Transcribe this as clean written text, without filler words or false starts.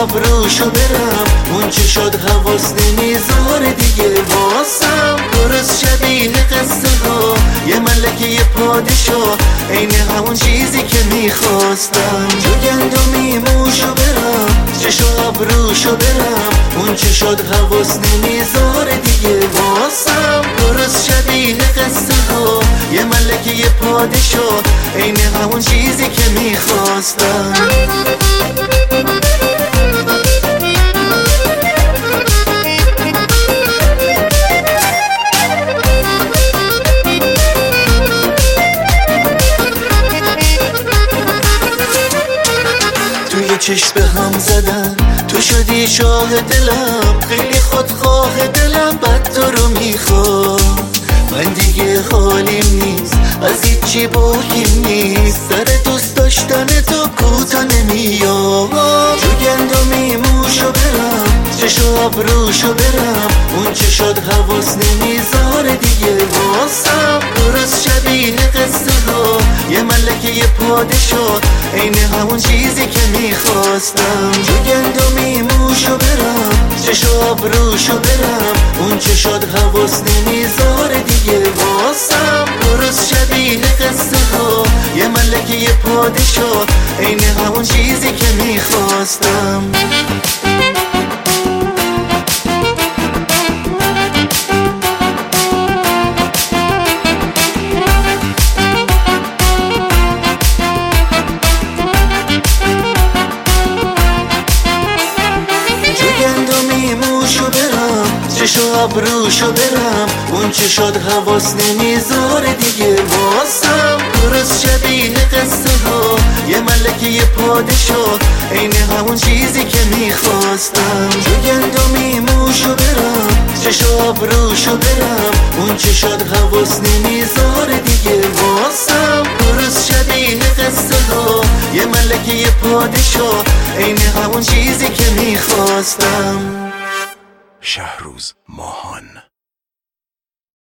آبروشو برم، اون چه شد حواس نمیذاره دیگه واسم. درست شبیه قصه ها، یه ملکه پادشاه، عین همون چیزی که میخواستم. جو گندمی موشو برم، چشو آبروشو برم، اون چه شد حواس نمیذاره دیگه واسم. درست شبیه قصه ها، یه ملکه پادشاه، عین همون چیزی که میخواستم. توی چشم به هم زدن، تو شدی شاه دلم، خیلی خودخواه دلم، بد تو رو میخوام. من دیگه حالیم نیست، از هیچی باکیم نیست، سر دوست داشتن تو کوتا نمیام. جو گندمی موشو برم، چشو آبروشو برم، اون چه شد حواس نمیذاره دیگه واسم. درست شبیه قصه ها، یه ملکه پادشاه، عین همون چیزی که میخواستم. جو گندمی موشو برم، چشو آبروشو برم، اون چه شد حواس نمیذاره دیگه واسم. درست شبیه قصه ها، یه ملکه پادشاه، عین همون چیزی که میخواستم. چشو آبروشو برم، اون چه شد حواس نمیذاره دیگه واسم. درست شبیه قصه ها، یه ملکه پادشاه، عین همون چیزی که میخواستم. جو گندمی موشو برم، چشو آبروشو برم، اون چه شد حواس نمیذاره دیگه واسم. درست شبیه قصه ها، یه ملکه پادشاه، عین همون چیزی که میخواستم. شهروز ماهان.